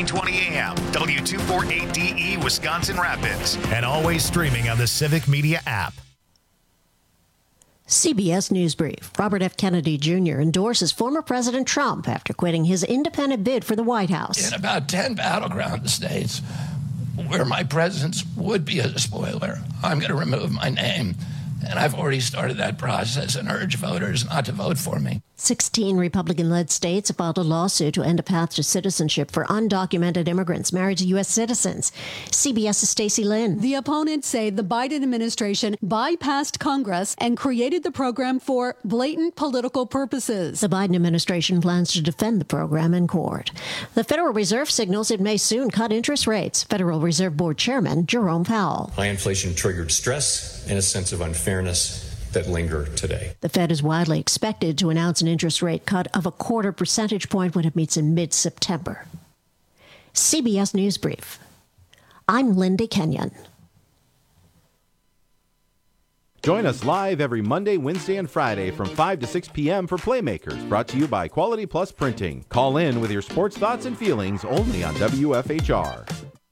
920 AM, W248DE, Wisconsin Rapids, and always streaming on the Civic Media app. CBS News Brief. Robert F. Kennedy Jr. endorses former President Trump after quitting his independent bid for the White House. In about 10 battleground states where my presence would be a spoiler, I'm going to remove my name. And I've already started that process and urge voters not to vote for me. 16 Republican-led states have filed a lawsuit to end a path to citizenship for undocumented immigrants married to U.S. citizens. CBS's Stacey Lynn. The opponents say the Biden administration bypassed Congress and created the program for blatant political purposes. The Biden administration plans to defend the program in court. The Federal Reserve signals it may soon cut interest rates. Federal Reserve Board Chairman Jerome Powell. High inflation triggered stress and a sense of unfairness that linger today. The Fed is widely expected to announce an interest rate cut of 0.25 percentage point when it meets in mid-September. CBS News Brief. I'm Linda Kenyon. Join us live every Monday, Wednesday, and Friday from 5 to 6 p.m. for Playmakers, brought to you by Quality Plus Printing. Call in with your sports thoughts and feelings only on WFHR.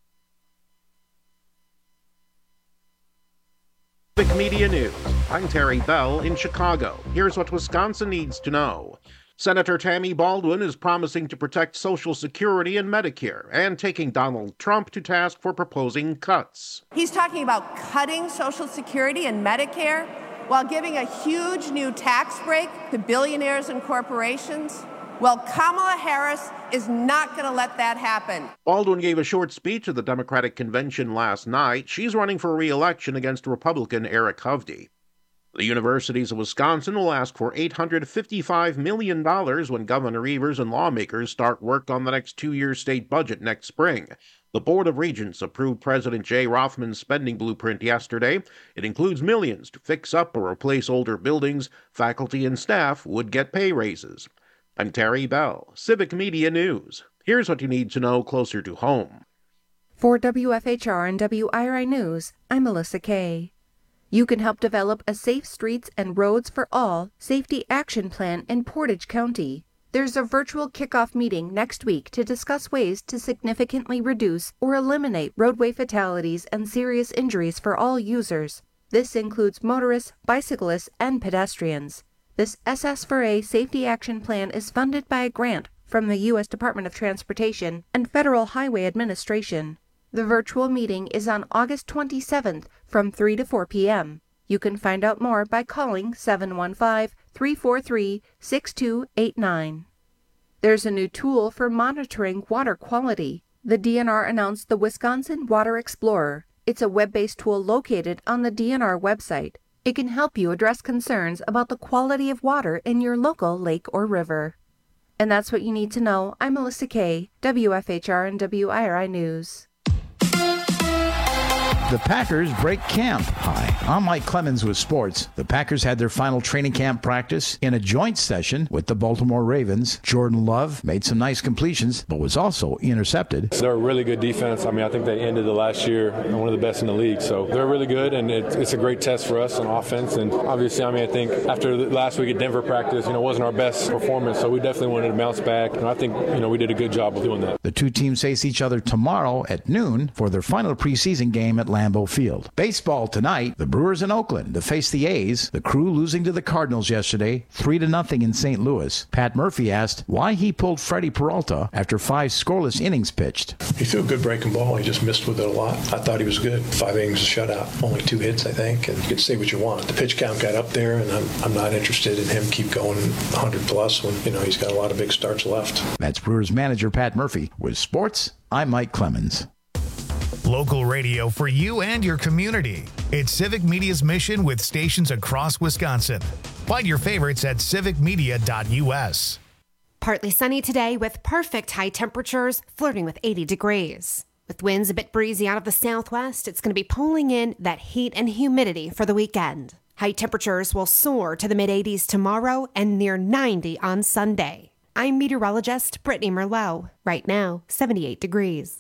Civic Media News. I'm Terry Bell in Chicago. Here's what Wisconsin needs to know. Senator Tammy Baldwin is promising to protect Social Security and Medicare and taking Donald Trump to task for proposing cuts. He's talking about cutting Social Security and Medicare while giving a huge new tax break to billionaires and corporations. Well, Kamala Harris is not going to let that happen. Baldwin gave a short speech at the Democratic convention last night. She's running for re-election against Republican Eric Hovde. The universities of Wisconsin will ask for $855 million when Governor Evers and lawmakers start work on the next two-year state budget next spring. The Board of Regents approved President Jay Rothman's spending blueprint yesterday. It includes millions to fix up or replace older buildings. Faculty and staff would get pay raises. I'm Terry Bell, Civic Media News. Here's what you need to know closer to home. For WFHR and WIRI News, I'm Melissa Kay. You can help develop a Safe Streets and Roads for All safety action plan in Portage County. There's a virtual kickoff meeting next week to discuss ways to significantly reduce or eliminate roadway fatalities and serious injuries for all users. This includes motorists, bicyclists, and pedestrians. This SS4A Safety Action Plan is funded by a grant from the U.S. Department of Transportation and Federal Highway Administration. The virtual meeting is on August 27th from 3 to 4 p.m. You can find out more by calling 715-343-6289. There's a new tool for monitoring water quality. The DNR announced the Wisconsin Water Explorer. It's a web-based tool located on the DNR website. It can help you address concerns about the quality of water in your local lake or river. And that's what you need to know. I'm Melissa Kay, WFHR and WIRI News. The Packers break camp. Hi, I'm Mike Clemens with sports. The Packers had their final training camp practice in a joint session with the Baltimore Ravens. Jordan Love made some nice completions, but was also intercepted. They're a really good defense. I mean, I think they ended the last year one of the best in the league. So they're really good, and it's a great test for us on offense. And obviously, I mean, I think after last week at Denver practice, it wasn't our best performance, so we definitely wanted to bounce back. And I think, we did a good job of doing that. The two teams face each other tomorrow at noon for their final preseason game at Lambeau Field. Baseball tonight, the Brewers in Oakland to face the A's. The Crew losing to the Cardinals yesterday, 3-0 in St. Louis. Pat Murphy asked why he pulled Freddie Peralta after 5 scoreless innings pitched. He threw a good breaking ball. He just missed with it a lot. I thought he was good. 5 innings of shutout. Only 2 hits, I think. And you could say what you want. The pitch count got up there, and I'm not interested in him keep going 100 plus when, he's got a lot of big starts left. That's Brewers manager Pat Murphy. With sports, I'm Mike Clemens. Local radio for you and your community. It's Civic Media's mission with stations across Wisconsin. Find your favorites at civicmedia.us. Partly sunny today with perfect high temperatures flirting with 80 degrees. With winds a bit breezy out of the southwest, it's going to be pulling in that heat and humidity for the weekend. High temperatures will soar to the mid-80s tomorrow and near 90 on Sunday. I'm meteorologist Brittany Merlot. Right now, 78 degrees.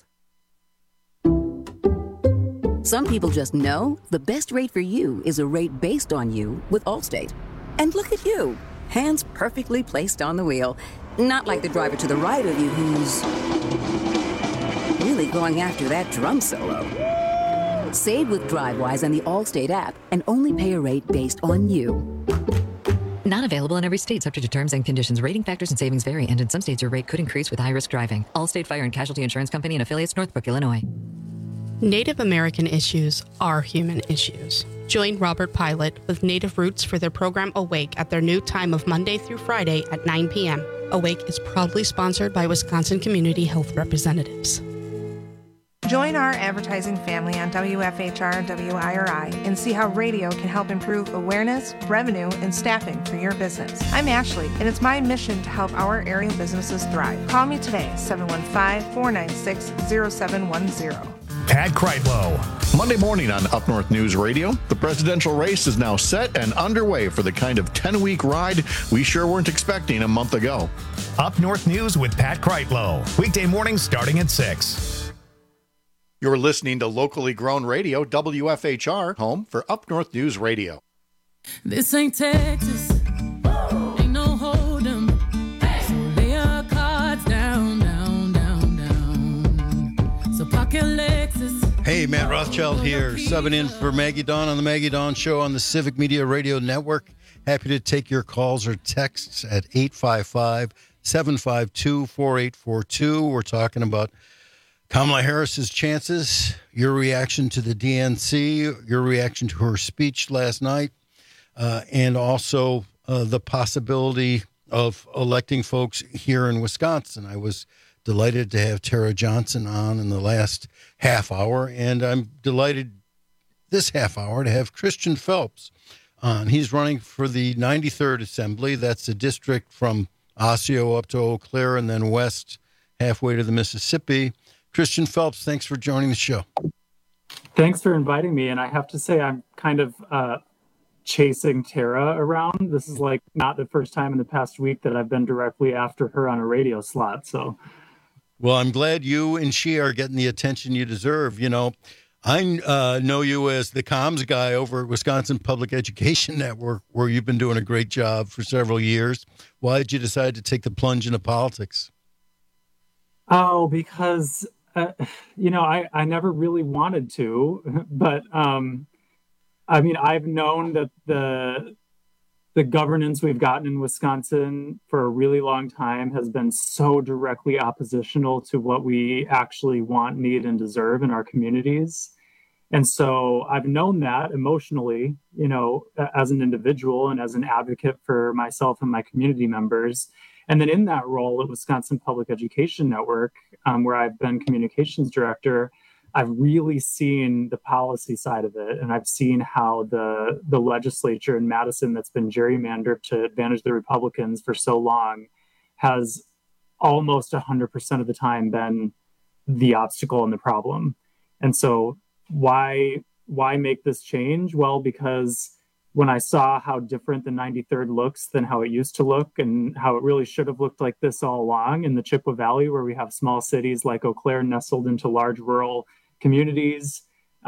Some people just know the best rate for you is a rate based on you with Allstate. And look at you, hands perfectly placed on the wheel. Not like the driver to the right of you who's really going after that drum solo. Save with DriveWise and the Allstate app and only pay a rate based on you. Not available in every state, subject to terms and conditions. Rating factors and savings vary, and in some states your rate could increase with high-risk driving. Allstate Fire and Casualty Insurance Company and affiliates, Northbrook, Illinois. Native American issues are human issues. Join Robert Pilot with Native Roots for their program Awake at their new time of Monday through Friday at 9 p.m. Awake is proudly sponsored by Wisconsin Community Health Representatives. Join our advertising family on WFHR WIRI and see how radio can help improve awareness, revenue, and staffing for your business. I'm Ashley, and it's my mission to help our area businesses thrive. Call me today, 715-496-0710. Pat Kreitlow. Monday morning on Up North News Radio, the presidential race is now set and underway for the kind of 10-week ride we sure weren't expecting a month ago. Up North News with Pat Kreitlow. Weekday mornings starting at 6. You're listening to locally grown radio, WFHR, home for Up North News Radio. This ain't Texas. Ain't no hold'em. So lay your cards down, down, down, down. So pocket Lexus. Hey, Matt Rothschild here, subbing in for Maggie Dawn on the Maggie Dawn Show on the Civic Media Radio Network. Happy to take your calls or texts at 855-752-4842. We're talking about Kamala Harris's chances, your reaction to the DNC, your reaction to her speech last night, and also the possibility of electing folks here in Wisconsin. I was delighted to have Tara Johnson on in the last half hour, and I'm delighted this half hour to have Christian Phelps on. He's running for the 93rd Assembly. That's the district from Osseo up to Eau Claire and then west halfway to the Mississippi. Christian Phelps, thanks for joining the show. Thanks for inviting me. And I have to say, I'm kind of chasing Tara around. This is like not the first time in the past week that I've been directly after her on a radio slot. So, well, I'm glad you and she are getting the attention you deserve. You know, I know you as the comms guy over at Wisconsin Public Education Network, where you've been doing a great job for several years. Why did you decide to take the plunge into politics? Oh, because you know, I never really wanted to, but I mean, I've known that the governance we've gotten in Wisconsin for a really long time has been so directly oppositional to what we actually want, need, and deserve in our communities. And so I've known that emotionally, you know, as an individual and as an advocate for myself and my community members. And then in that role at Wisconsin Public Education Network, where I've been communications director, I've really seen the policy side of it. And I've seen how the legislature in Madison that's been gerrymandered to advantage the Republicans for so long has almost 100% of the time been the obstacle and the problem. And so why make this change? Well, because when I saw how different the 93rd looks than how it used to look and how it really should have looked like this all along in the Chippewa Valley, where we have small cities like Eau Claire nestled into large rural communities,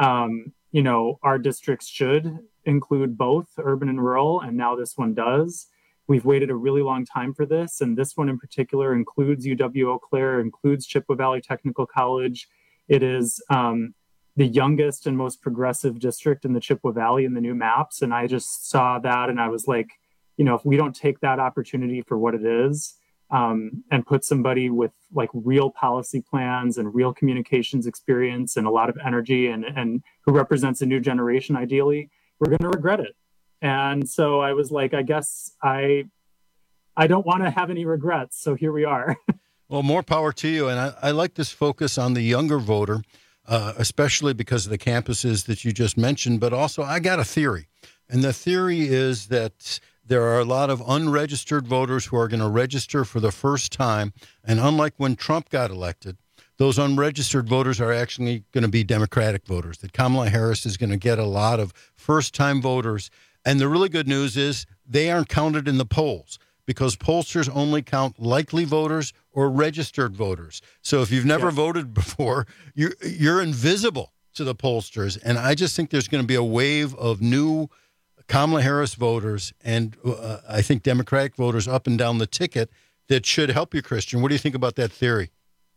you know, our districts should include both urban and rural, and now this one does. We've waited a really long time for this, and this one in particular includes UW-Eau Claire, includes Chippewa Valley Technical College. It is the youngest and most progressive district in the Chippewa Valley in the new maps. And I just saw that and I was like, you know, if we don't take that opportunity for what it is and put somebody with like real policy plans and real communications experience and a lot of energy and who represents a new generation, ideally, we're going to regret it. And so I was like, I guess I don't want to have any regrets. So here we are. Well, more power to you. And I like this focus on the younger voter. Especially because of the campuses that you just mentioned, but also I got a theory. And the theory is that there are a lot of unregistered voters who are going to register for the first time. And unlike when Trump got elected, those unregistered voters are actually going to be Democratic voters, that Kamala Harris is going to get a lot of first-time voters. And the really good news is they aren't counted in the polls, because pollsters only count likely voters or registered voters. So if you've never voted before, you're invisible to the pollsters. And I just think there's going to be a wave of new Kamala Harris voters and I think Democratic voters up and down the ticket that should help you, Christian. What do you think about that theory?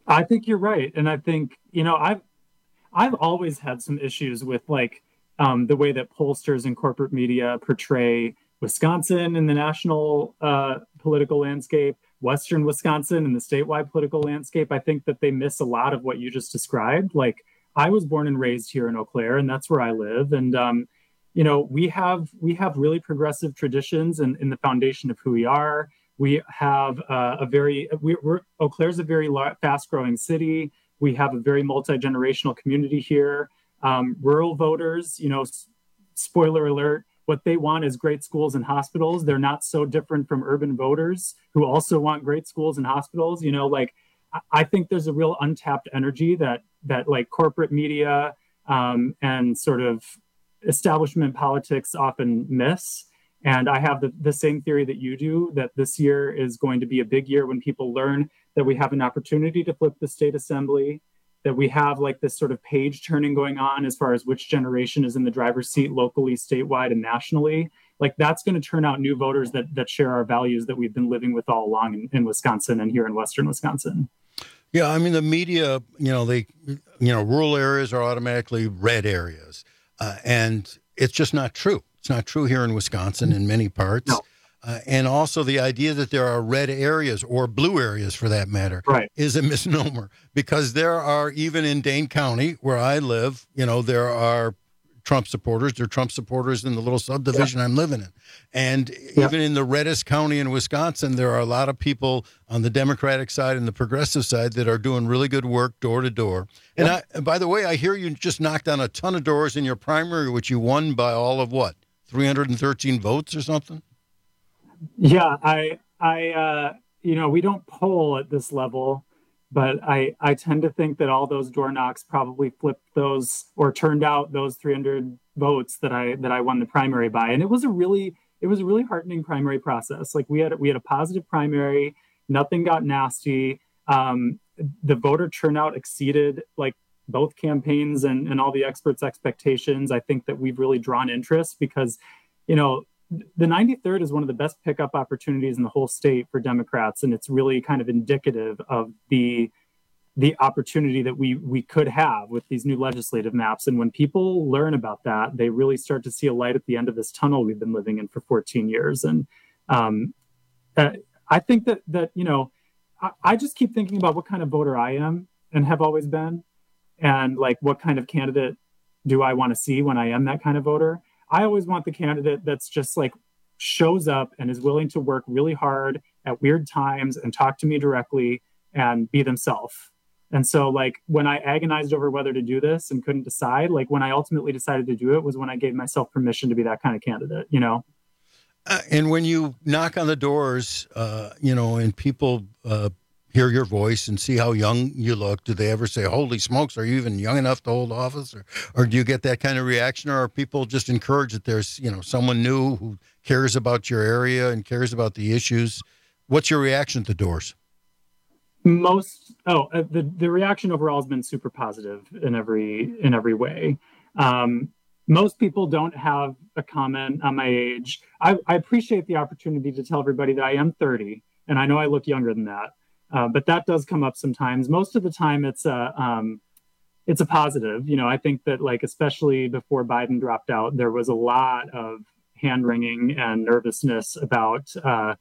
I think you're right. And I think, I've always had some issues with the way that pollsters and corporate media portray Wisconsin in the national political landscape, Western Wisconsin in the statewide political landscape. I think that they miss a lot of what you just described. Like, I was born and raised here in Eau Claire, and that's where I live. And, we have really progressive traditions in the foundation of who we are. We have Eau Claire's a very fast growing city. We have a very multi-generational community here. Rural voters, spoiler alert, what they want is great schools and hospitals. They're not so different from urban voters who also want great schools and hospitals. I think there's a real untapped energy that corporate media and sort of establishment politics often miss. And I have the same theory that you do, that this year is going to be a big year when people learn that we have an opportunity to flip the state assembly, that we have this sort of page turning going on as far as which generation is in the driver's seat locally, statewide, and nationally. That's going to turn out new voters that share our values that we've been living with all along in Wisconsin and here in Western Wisconsin. Yeah, I mean, the media, rural areas are automatically red areas. And it's just not true. It's not true here in Wisconsin in many parts. No. And also the idea that there are red areas or blue areas for that matter is a misnomer, because there are, even in Dane County where I live, there are Trump supporters. There are Trump supporters in the little subdivision I'm living in. And even in the reddest county in Wisconsin, there are a lot of people on the Democratic side and the progressive side that are doing really good work door to door. And by the way, I hear you just knocked on a ton of doors in your primary, which you won by all of 313 votes or something? Yeah, we don't poll at this level, but I tend to think that all those door knocks probably flipped those or turned out those 300 votes that I won the primary by. And it was a really heartening primary process. We had a positive primary, nothing got nasty. The voter turnout exceeded both campaigns and all the experts' expectations. I think that we've really drawn interest because, the 93rd is one of the best pickup opportunities in the whole state for Democrats. And it's really kind of indicative of the opportunity that we could have with these new legislative maps. And when people learn about that, they really start to see a light at the end of this tunnel we've been living in for 14 years. And I think that I just keep thinking about what kind of voter I am and have always been. And what kind of candidate do I want to see when I am that kind of voter? I always want the candidate that's just shows up and is willing to work really hard at weird times and talk to me directly and be themselves. And so when I agonized over whether to do this and couldn't decide, when I ultimately decided to do it was when I gave myself permission to be that kind of candidate, And when you knock on the doors, and people hear your voice and see how young you look, do they ever say, holy smokes, are you even young enough to hold office? Or do you get that kind of reaction? Or are people just encouraged that there's, someone new who cares about your area and cares about the issues? What's your reaction at the doors? The reaction overall has been super positive in every way. Most people don't have a comment on my age. I appreciate the opportunity to tell everybody that I am 30, and I know I look younger than that. But that does come up sometimes. Most of the time, it's a positive. I think that especially before Biden dropped out, there was a lot of hand wringing and nervousness about,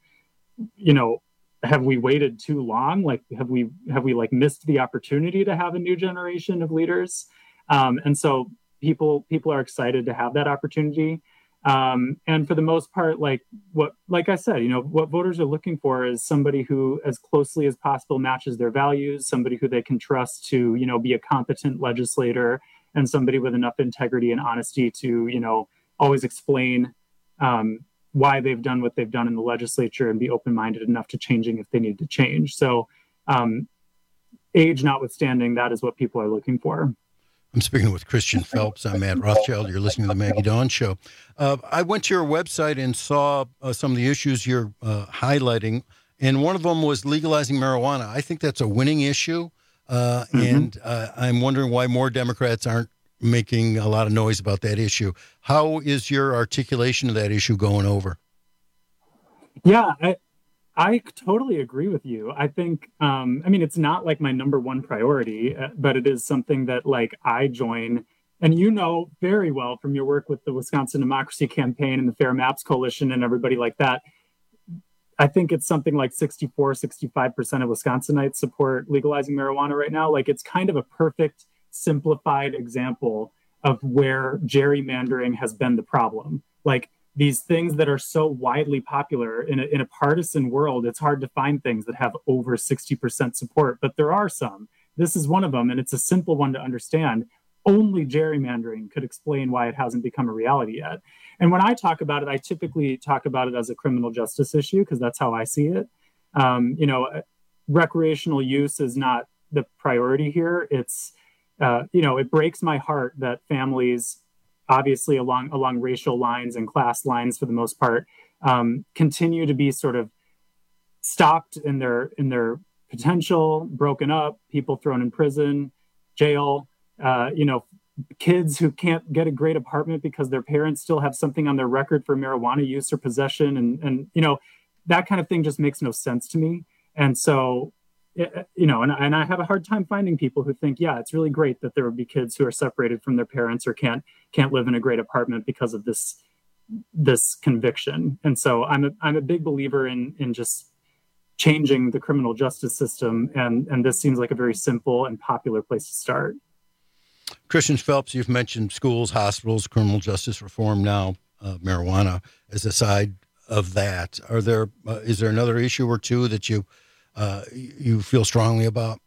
have we waited too long? Have we missed the opportunity to have a new generation of leaders? And so people are excited to have that opportunity. And for the most part, like I said, what voters are looking for is somebody who as closely as possible matches their values, somebody who they can trust to, be a competent legislator, and somebody with enough integrity and honesty to, always explain why they've done what they've done in the legislature and be open-minded enough to changing if they need to change. So age notwithstanding, that is what people are looking for. I'm speaking with Christian Phelps. I'm Matt Rothschild. You're listening to the Maggie Dawn Show. I went to your website and saw some of the issues you're highlighting, and one of them was legalizing marijuana. I think that's a winning issue, and I'm wondering why more Democrats aren't making a lot of noise about that issue. How is your articulation of that issue going over? Yeah, I totally agree with you. I think, it's not like my number one priority, but it is something that like I join. And you know very well from your work with the Wisconsin Democracy Campaign and the Fair Maps Coalition and everybody like that. I think it's something like 64, 65% of Wisconsinites support legalizing marijuana right now. Like it's kind of a perfect simplified example of where gerrymandering has been the problem. Like these things that are so widely popular in a partisan world, it's hard to find things that have over 60% support, but there are some. This is one of them, and it's a simple one to understand. Only gerrymandering could explain why it hasn't become a reality yet. And when I talk about it, I typically talk about it as a criminal justice issue because that's how I see it. Recreational use is not the priority here. It's, it breaks my heart that families, obviously along racial lines and class lines for the most part, continue to be sort of stopped in their potential, broken up, people thrown in prison, jail, kids who can't get a great apartment because their parents still have something on their record for marijuana use or possession. And that kind of thing just makes no sense to me. And so, and I have a hard time finding people who think, yeah, it's really great that there would be kids who are separated from their parents or can't live in a great apartment because of this conviction. And so I'm a big believer in just changing the criminal justice system. And this seems like a very simple and popular place to start. Christian Phelps, you've mentioned schools, hospitals, criminal justice reform now, marijuana as a side of that. Is there another issue or two that you feel strongly about?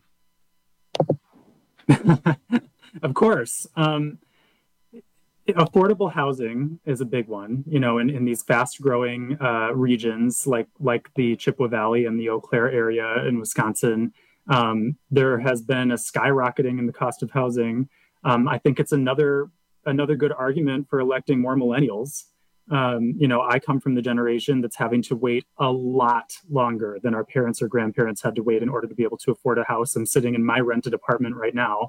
Of course. Affordable housing is a big one, in these fast growing regions like the Chippewa Valley and the Eau Claire area in Wisconsin. There has been a skyrocketing in the cost of housing. I think it's another good argument for electing more millennials. I come from the generation that's having to wait a lot longer than our parents or grandparents had to wait in order to be able to afford a house. I'm sitting in my rented apartment right now.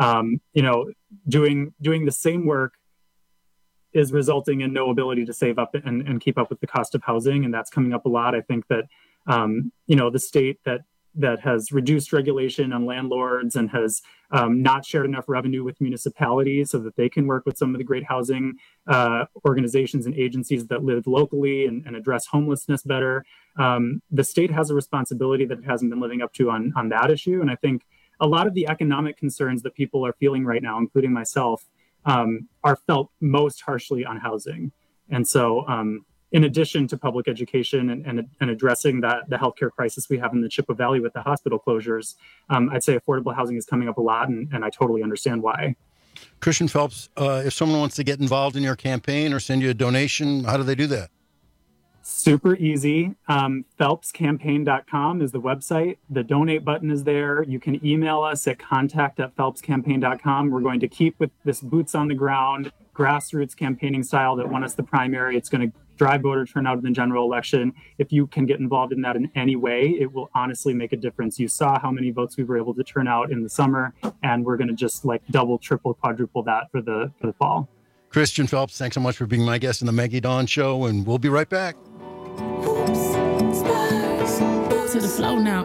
Doing the same work is resulting in no ability to save up and keep up with the cost of housing. And that's coming up a lot. I think that, the state that has reduced regulation on landlords and has not shared enough revenue with municipalities so that they can work with some of the great housing organizations and agencies that live locally and address homelessness better. The state has a responsibility that it hasn't been living up to on that issue. And I think a lot of the economic concerns that people are feeling right now, including myself, are felt most harshly on housing. And so in addition to public education and addressing the healthcare crisis we have in the Chippewa Valley with the hospital closures, I'd say affordable housing is coming up a lot, and I totally understand why. Christian Phelps, if someone wants to get involved in your campaign or send you a donation, how do they do that? Super easy. PhelpsCampaign.com is the website. The donate button is there. You can email us at contact@PhelpsCampaign.com. We're going to keep with this boots on the ground, grassroots campaigning style that won us the primary. It's going to drive voter turnout in the general election. If you can get involved in that in any way, it will honestly make a difference. You saw how many votes we were able to turn out in the summer, and we're going to just double, triple, quadruple that for the fall. Christian Phelps, thanks so much for being my guest in the Maggie Dawn Show, and we'll be right back. To the flow now.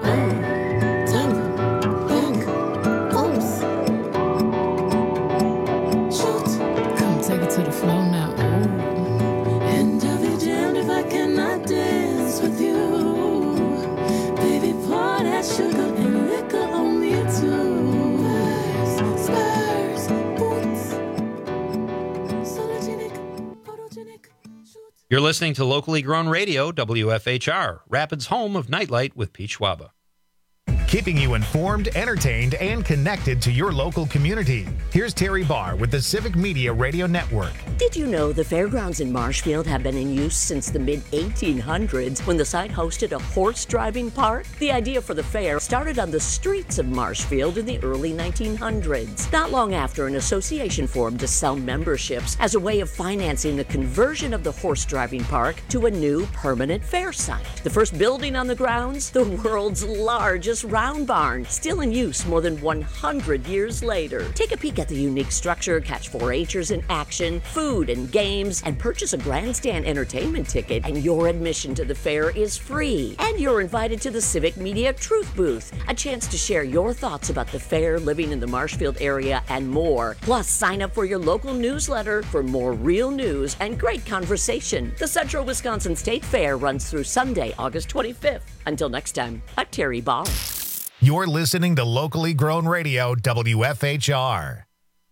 Come take it to the flow now. And I'll be damned if I cannot dance with you. Baby, pour that sugar and liquor on me too. Spurs, boots, sologenic, photogenic. You're listening to locally grown radio, WFHR, Rapids' home of Nightlight with Pete Schwaba. Keeping you informed, entertained, and connected to your local community. Here's Terry Barr with the Civic Media Radio Network. Did you know the fairgrounds in Marshfield have been in use since the mid-1800s when the site hosted a horse driving park? The idea for the fair started on the streets of Marshfield in the early 1900s. Not long after, an association formed to sell memberships as a way of financing the conversion of the horse driving park to a new permanent fair site. The first building on the grounds, the world's largest ride Clown Barn, still in use more than 100 years later. Take a peek at the unique structure, catch 4-H'ers in action, food and games, and purchase a grandstand entertainment ticket, and your admission to the fair is free. And you're invited to the Civic Media Truth Booth, a chance to share your thoughts about the fair, living in the Marshfield area, and more. Plus, sign up for your local newsletter for more real news and great conversation. The Central Wisconsin State Fair runs through Sunday, August 25th. Until next time, I'm Terry Barr. You're listening to Locally Grown Radio, WFHR.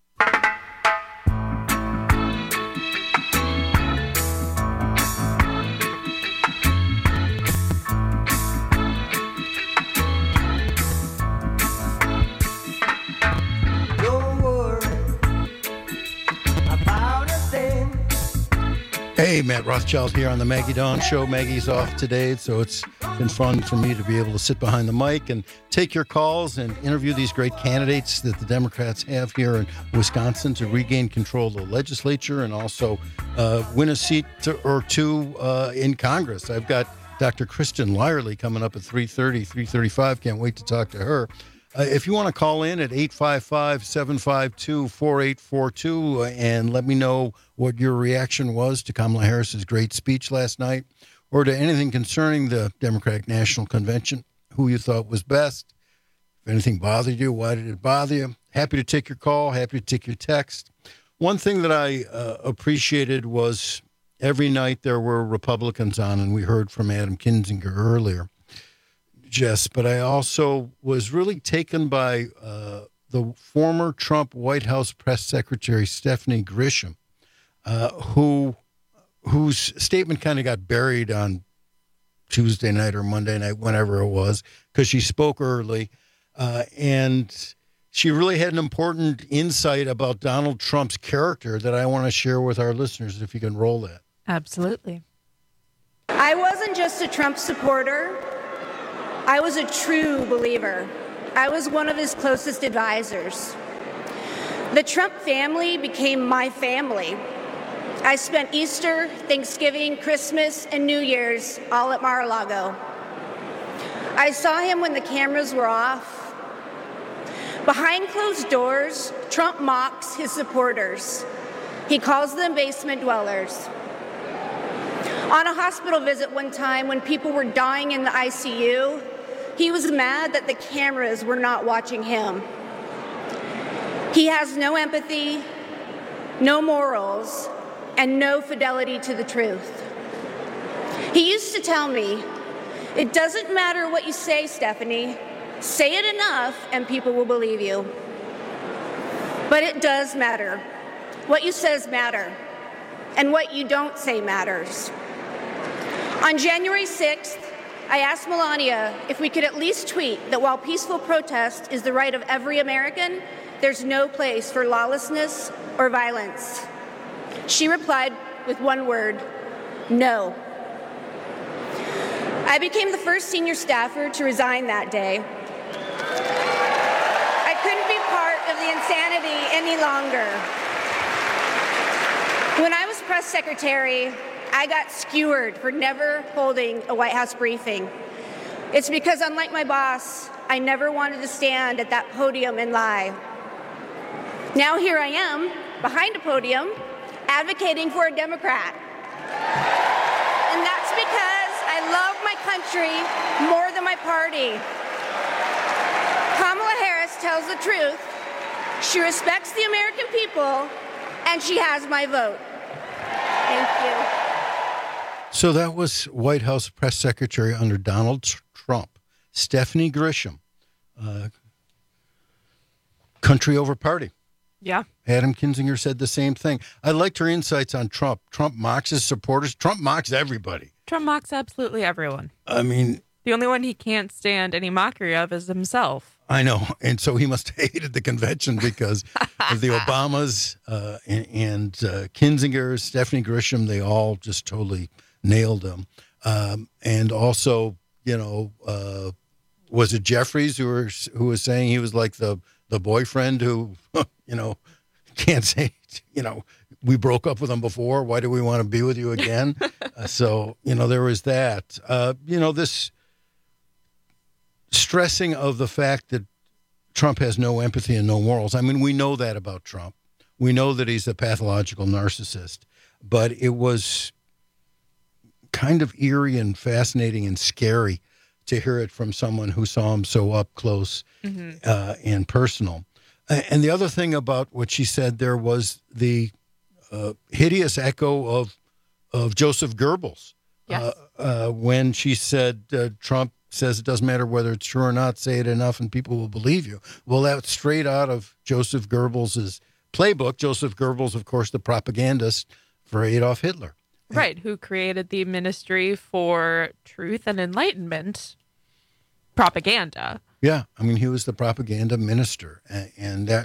Hey, Matt Rothschild here on the Maggie Dawn Show. Maggie's off today, so it's been fun for me to be able to sit behind the mic and take your calls and interview these great candidates that the Democrats have here in Wisconsin to regain control of the legislature and also win a seat or two in Congress. I've got Dr. Kristen Lyerly coming up at 3:30, 3:35. Can't wait to talk to her. If you want to call in at 855-752-4842 and let me know what your reaction was to Kamala Harris's great speech last night or to anything concerning the Democratic National Convention, who you thought was best, if anything bothered you, why did it bother you? Happy to take your call, happy to take your text. One thing that I appreciated was every night there were Republicans on, and we heard from Adam Kinzinger earlier. Jess, but I also was really taken by the former Trump White House press secretary, Stephanie Grisham, whose statement kind of got buried on Tuesday night or Monday night, whenever it was, because she spoke early. And she really had an important insight about Donald Trump's character that I want to share with our listeners, if you can roll that. Absolutely. I wasn't just a Trump supporter. I was a true believer. I was one of his closest advisors. The Trump family became my family. I spent Easter, Thanksgiving, Christmas, and New Year's all at Mar-a-Lago. I saw him when the cameras were off. Behind closed doors, Trump mocks his supporters. He calls them basement dwellers. On a hospital visit one time when people were dying in the ICU, he was mad that the cameras were not watching him. He has no empathy, no morals, and no fidelity to the truth. He used to tell me, "It doesn't matter what you say, Stephanie. Say it enough and people will believe you." But it does matter. What you say matter, and what you don't say matters. On January 6th, I asked Melania if we could at least tweet that while peaceful protest is the right of every American, there's no place for lawlessness or violence. She replied with one word: no. I became the first senior staffer to resign that day. I couldn't be part of the insanity any longer. When I was press secretary, I got skewered for never holding a White House briefing. It's because, unlike my boss, I never wanted to stand at that podium and lie. Now here I am, behind a podium, advocating for a Democrat. And that's because I love my country more than my party. Kamala Harris tells the truth. She respects the American people, and she has my vote. Thank you. So that was White House press secretary under Donald Trump, Stephanie Grisham, country over party. Yeah. Adam Kinzinger said the same thing. I liked her insights on Trump. Trump mocks his supporters. Trump mocks everybody. Trump mocks absolutely everyone. I mean, the only one he can't stand any mockery of is himself. I know. And so he must have hated the convention because of the Obamas and Kinzinger, Stephanie Grisham, they all just totally nailed him. And also, you know, was it Jeffries who was saying he was like the boyfriend who, you know, can't say, you know, we broke up with him before. Why do we want to be with you again? So, you know, there was that. You know, this stressing of the fact that Trump has no empathy and no morals. I mean, we know that about Trump. We know that he's a pathological narcissist, but it was kind of eerie and fascinating and scary to hear it from someone who saw him so up close and personal. And the other thing about what she said there was the hideous echo of Joseph Goebbels. Yes. When she said, Trump says it doesn't matter whether it's true or not, say it enough and people will believe you. Well, that's straight out of Joseph Goebbels' playbook. Joseph Goebbels, of course, the propagandist for Adolf Hitler. Right, who created the Ministry for Truth and Enlightenment propaganda. Yeah, I mean, he was the propaganda minister. And that,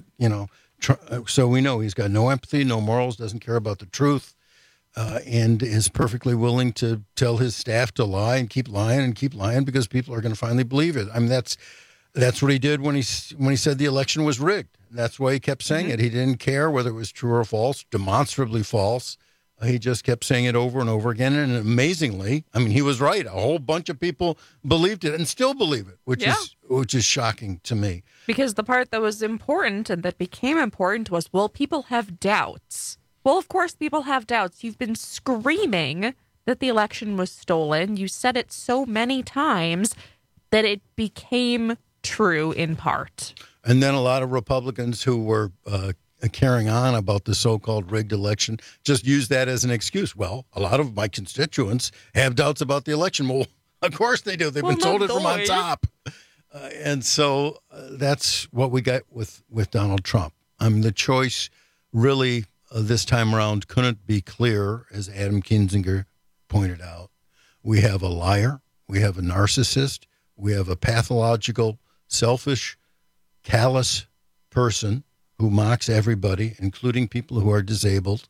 so we know he's got no empathy, no morals, doesn't care about the truth, and is perfectly willing to tell his staff to lie and keep lying because people are going to finally believe it. I mean, that's what he did when he said the election was rigged. That's why he kept saying it. He didn't care whether it was true or false, demonstrably false. He just kept saying it over and over again. And amazingly, I mean, he was right. A whole bunch of people believed it and still believe it, which is shocking to me. Because the part that was important and that became important was, will people have doubts? Well, of course, people have doubts. You've been screaming that the election was stolen. You said it so many times that it became true in part. And then a lot of Republicans who were carrying on about the so-called rigged election just use that as an excuse. Well, a lot of my constituents have doubts about the election. Well, of course they do. They've been told it from on top. And so that's what we got with Donald Trump. I mean, the choice really this time around couldn't be clearer, as Adam Kinzinger pointed out. We have a liar. We have a narcissist. We have a pathological, selfish, callous person who mocks everybody, including people who are disabled,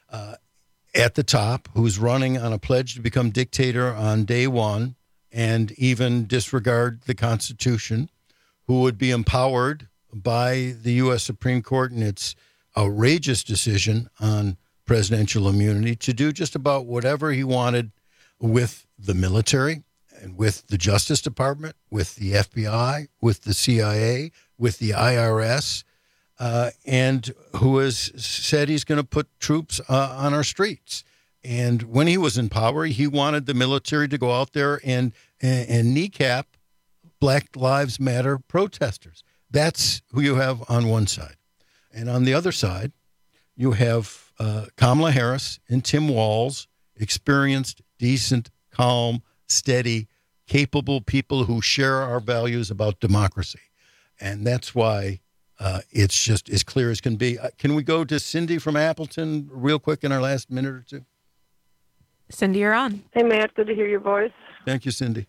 at the top, who's running on a pledge to become dictator on day one and even disregard the Constitution, who would be empowered by the U.S. Supreme Court in its outrageous decision on presidential immunity to do just about whatever he wanted with the military and with the Justice Department, with the FBI, with the CIA, with the IRS, and who has said he's going to put troops on our streets. And when he was in power, he wanted the military to go out there and kneecap Black Lives Matter protesters. That's who you have on one side. And on the other side, you have Kamala Harris and Tim Walz, experienced, decent, calm, steady, capable people who share our values about democracy. And that's why it's just as clear as can be. Can we go to Cindy from Appleton real quick in our last minute or two? Cindy, you're on. Hey, Matt. Good to hear your voice. Thank you, Cindy.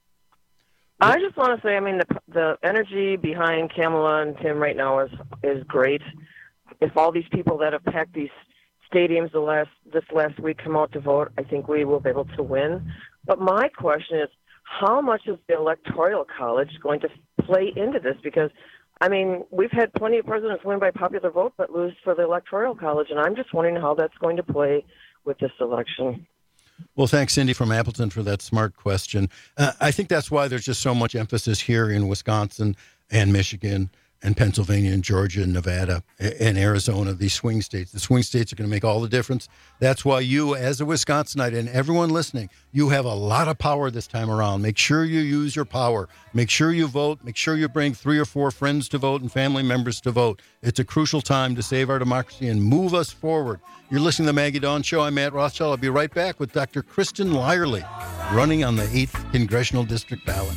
I just want to say, I mean, the energy behind Kamala and Tim right now is great. If all these people that have packed these stadiums this last week come out to vote, I think we will be able to win. But my question is, how much is the Electoral College going to play into this? Because, I mean, we've had plenty of presidents win by popular vote but lose for the Electoral College, and I'm just wondering how that's going to play with this election. Well, thanks, Cindy from Appleton, for that smart question. I think that's why there's just so much emphasis here in Wisconsin and Michigan and Pennsylvania and Georgia and Nevada and Arizona, these swing states. The swing states are going to make all the difference. That's why you, as a Wisconsinite, and everyone listening, you have a lot of power this time around. Make sure you use your power. Make sure you vote. Make sure you bring 3 or 4 friends to vote and family members to vote. It's a crucial time to save our democracy and move us forward. You're listening to the Maggie Dawn Show. I'm Matt Rothschild. I'll be right back with Dr. Kristen Lyerly, running on the 8th Congressional District ballot.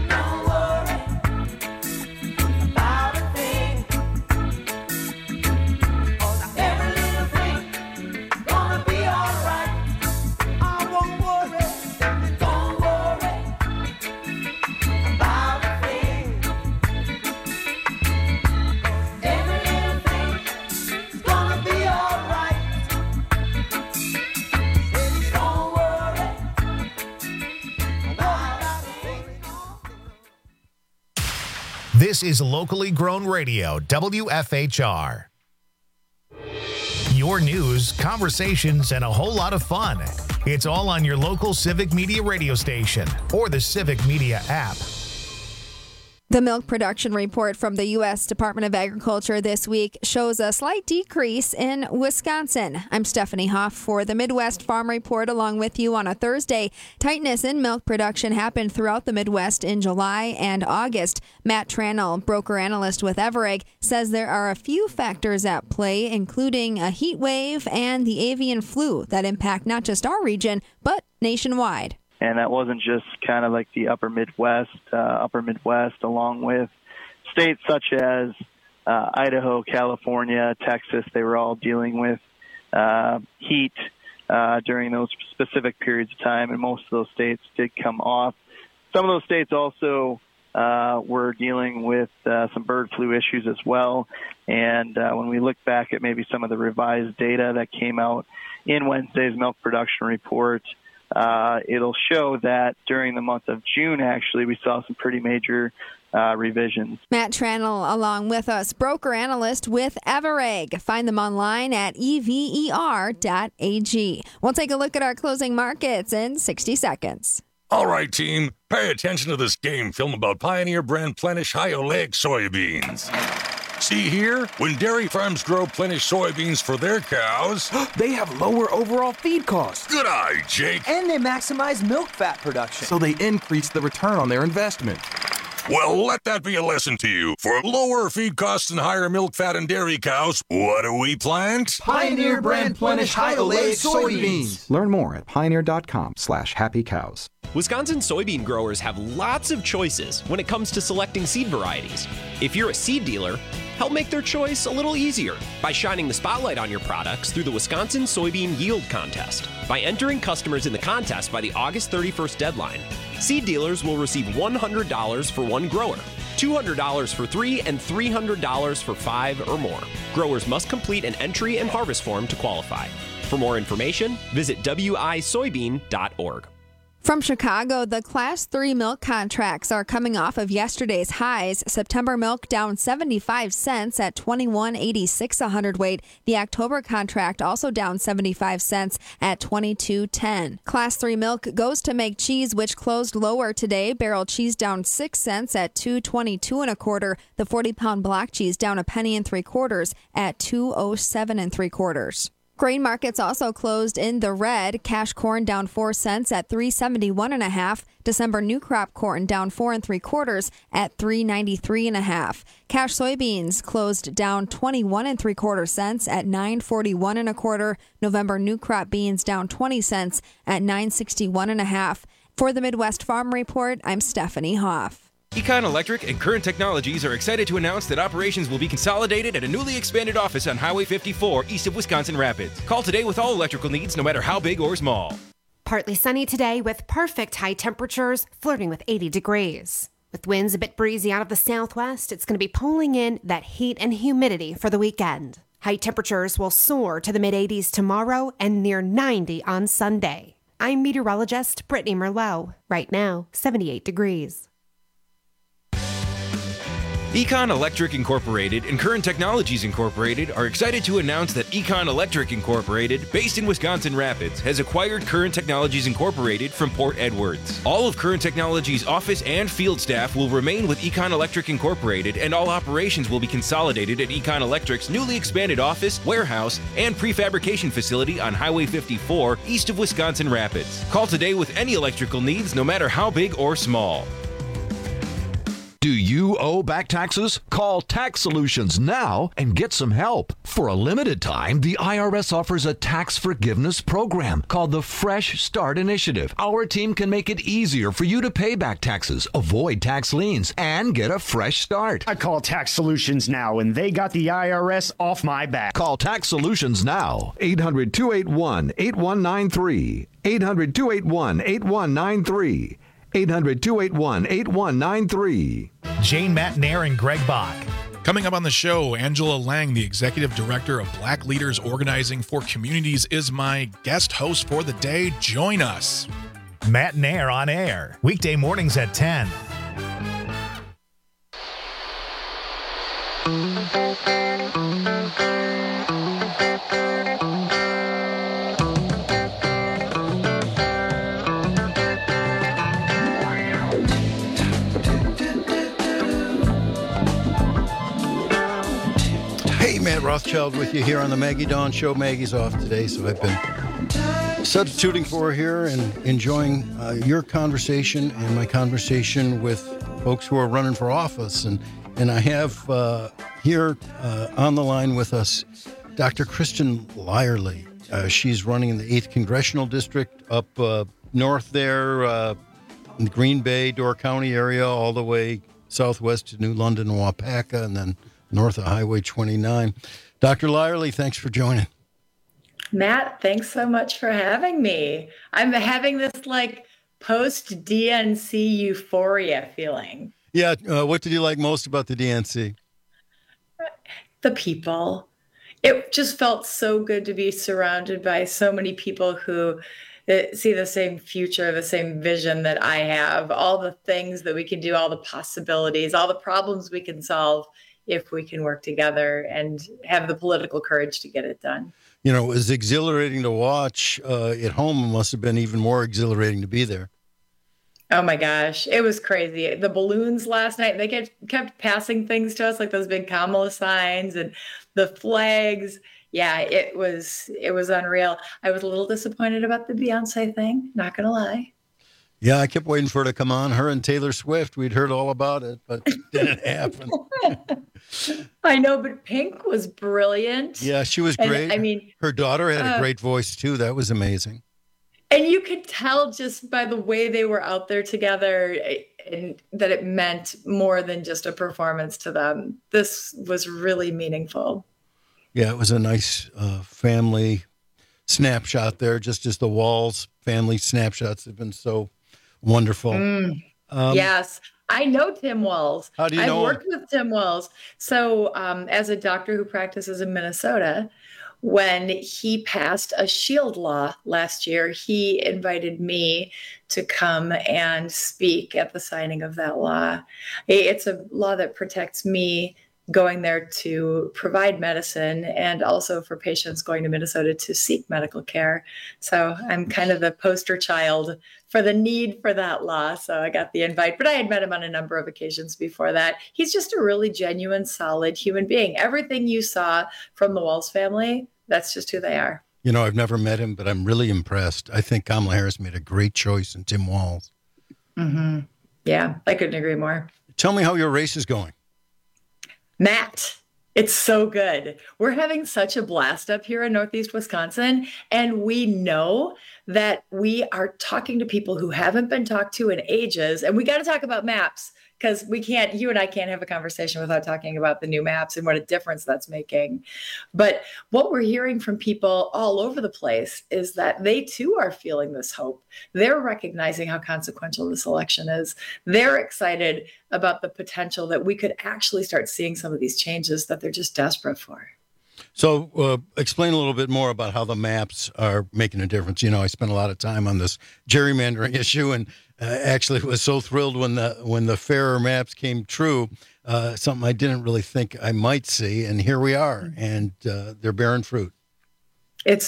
This is locally grown radio, WFHR. Your news, conversations, and a whole lot of fun. It's all on your local Civic Media radio station or the Civic Media app. The milk production report from the U.S. Department of Agriculture this week shows a slight decrease in Wisconsin. I'm Stephanie Hoff for the Midwest Farm Report along with you on a Thursday. Tightness in milk production happened throughout the Midwest in July and August. Matt Tranel, broker analyst with Everegg, says there are a few factors at play, including a heat wave and the avian flu that impact not just our region, but nationwide. And that wasn't just kind of like the upper Midwest, along with states such as Idaho, California, Texas. They were all dealing with heat during those specific periods of time, and most of those states did come off. Some of those states also were dealing with some bird flu issues as well. And when we look back at maybe some of the revised data that came out in Wednesday's milk production report, it'll show that during the month of June, actually, we saw some pretty major revisions. Matt Tranel along with us, broker analyst with Everegg. Find them online at ever.ag. We'll take a look at our closing markets in 60 seconds. All right, team, pay attention to this game film about Pioneer brand Plenish high oleic soybeans. See here, when dairy farms grow Plenish soybeans for their cows, they have lower overall feed costs. Good eye, Jake. And they maximize milk fat production, so they increase the return on their investment. Well, let that be a lesson to you. For lower feed costs and higher milk fat in dairy cows, what do we plant? Pioneer brand Plenish high oleic soybeans. Learn more at pioneer.com/happycows. Wisconsin soybean growers have lots of choices when it comes to selecting seed varieties. If you're a seed dealer, help make their choice a little easier by shining the spotlight on your products through the Wisconsin Soybean Yield Contest. By entering customers in the contest by the August 31st deadline, seed dealers will receive $100 for one grower, $200 for 3, and $300 for 5 or more. Growers must complete an entry and harvest form to qualify. For more information, visit wisoybean.org. From Chicago, the Class 3 milk contracts are coming off of yesterday's highs. September milk down 75 cents at $21.86 a hundredweight. The October contract also down 75 cents at $22.10. Class 3 milk goes to make cheese, which closed lower today. Barrel cheese down 6 cents at $2.22 and a quarter. The 40-pound block cheese down a penny and 3/4 at $2.07 and 3/4. Grain markets also closed in the red. Cash corn down 4 cents at $3.71 and a half. December new crop corn down 4 3/4 at $3.93 and a half. Cash soybeans closed down 21 3/4 cents at $9.41 and a quarter. November new crop beans down 20 cents at $9.61 and a half. For the Midwest Farm Report, I'm Stephanie Hoff. Econ Electric and Current Technologies are excited to announce that operations will be consolidated at a newly expanded office on Highway 54 east of Wisconsin Rapids. Call today with all electrical needs, no matter how big or small. Partly sunny today with perfect high temperatures, flirting with 80 degrees. With winds a bit breezy out of the southwest, it's going to be pulling in that heat and humidity for the weekend. High temperatures will soar to the mid-80s tomorrow and near 90 on Sunday. I'm meteorologist Brittany Merlot. Right now, 78 degrees. Econ Electric Incorporated and Current Technologies Incorporated are excited to announce that Econ Electric Incorporated, based in Wisconsin Rapids, has acquired Current Technologies Incorporated from Port Edwards. All of Current Technologies' office and field staff will remain with Econ Electric Incorporated, and all operations will be consolidated at Econ Electric's newly expanded office, warehouse, and prefabrication facility on Highway 54 east of Wisconsin Rapids. Call today with any electrical needs, no matter how big or small. Do you owe back taxes? Call Tax Solutions now and get some help. For a limited time, the IRS offers a tax forgiveness program called the Fresh Start Initiative. Our team can make it easier for you to pay back taxes, avoid tax liens, and get a fresh start. I call Tax Solutions now, and they got the IRS off my back. Call Tax Solutions now. 800-281-8193. 800-281-8193. 800-281-8193. Jane Matnair and Greg Bach. Coming up on the show, Angela Lang, the Executive Director of Black Leaders Organizing for Communities, is my guest host for the day. Join us. Matnair on air, weekday mornings at 10. Matt Rothschild with you here on the Maggie Dawn Show. Maggie's off today, so I've been substituting for her here and enjoying your conversation and my conversation with folks who are running for office. And I have here on the line with us Dr. Kristen Lyerly. She's running in the 8th Congressional District up north there in the Green Bay, Door County area, all the way southwest to New London and Wapaka, and then north of Highway 29. Dr. Lyerly, thanks for joining. Matt, thanks so much for having me. I'm having this post-DNC euphoria feeling. Yeah, what did you like most about the DNC? The people. It just felt so good to be surrounded by so many people who see the same future, the same vision that I have, all the things that we can do, all the possibilities, all the problems we can solve if we can work together and have the political courage to get it done. You know, it was exhilarating to watch at home. It must have been even more exhilarating to be there. Oh my gosh, it was crazy. The balloons last night, they kept passing things to us, like those big Kamala signs and the flags. Yeah, it was unreal. I was a little disappointed about the Beyonce thing, not gonna lie. Yeah, I kept waiting for her to come on. Her and Taylor Swift, we'd heard all about it, but it didn't happen. I know, but Pink was brilliant. Yeah, she was great. And, her daughter had a great voice too. That was amazing. And you could tell just by the way they were out there together and that it meant more than just a performance to them. This was really meaningful. Yeah, it was a nice family snapshot there, just as the Walls family snapshots have been so wonderful. Yes. I know Tim Walz. How do you know I've worked with Tim Walz. So as a doctor who practices in Minnesota, when he passed a SHIELD law last year, he invited me to come and speak at the signing of that law. It's a law that protects me going there to provide medicine and also for patients going to Minnesota to seek medical care. So I'm kind of the poster child for the need for that law. So I got the invite, but I had met him on a number of occasions before that. He's just a really genuine, solid human being. Everything you saw from the Walz family, that's just who they are. You know, I've never met him, but I'm really impressed. I think Kamala Harris made a great choice in Tim Walz. Mm-hmm. Yeah, I couldn't agree more. Tell me how your race is going. Matt, it's so good. We're having such a blast up here in Northeast Wisconsin, and we know that we are talking to people who haven't been talked to in ages, and we got to talk about maps because you and I can't have a conversation without talking about the new maps and what a difference that's making. But what we're hearing from people all over the place is that they too are feeling this hope. They're recognizing how consequential this election is. They're excited about the potential that we could actually start seeing some of these changes that they're just desperate for. So explain a little bit more about how the maps are making a difference. You know, I spent a lot of time on this gerrymandering issue and actually was so thrilled when the fairer maps came true, something I didn't really think I might see. And here we are, and they're bearing fruit. It's